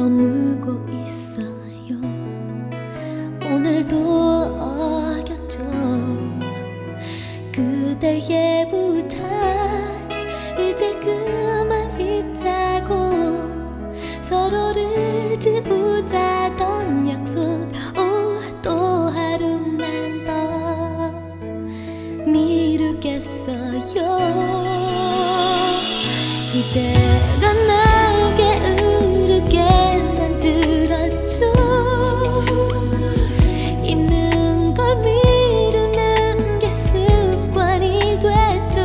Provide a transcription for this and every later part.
저물고 있어요. 오늘도 어겼죠. 그대의 부탁 이제 그만 잊자고 서로를 지우자던 약속 또 하루만 더 미루겠어요. 이대가 나게 흐르게 만들었죠. 있는 걸 미루는 게 습관이 됐죠.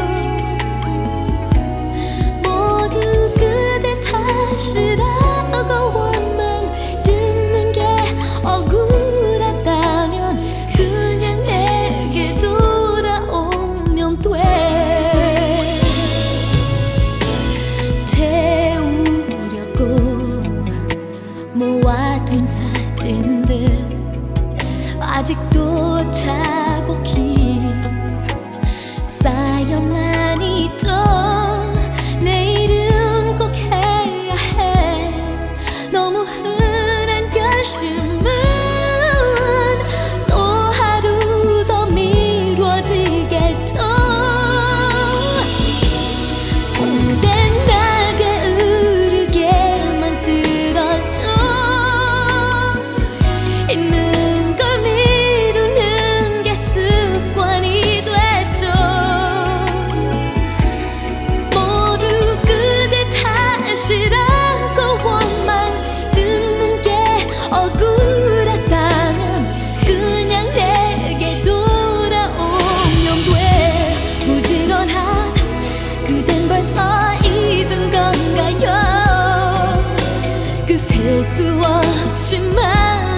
모두 그대 탓이라고 원망 듣는 게 억울하다면 그냥 내게 돌아오면 돼. 모아둔 사진들 아직도 차곡히 쌓여만 있죠. 내일은 꼭 해야 해. 너무 흔한 결심은 또 하루 더 미뤄지겠죠. 그댄 나게 흐르게 만들었죠. 있는 걸 미루는 게 습관이 됐죠. 모두 그대 탓이라고 원망 듣는 게 억울하다면 그냥 내게 돌아오면 돼. 부지런한 그댄 벌써 잊은 건가요? 그 셀 수 없이 많은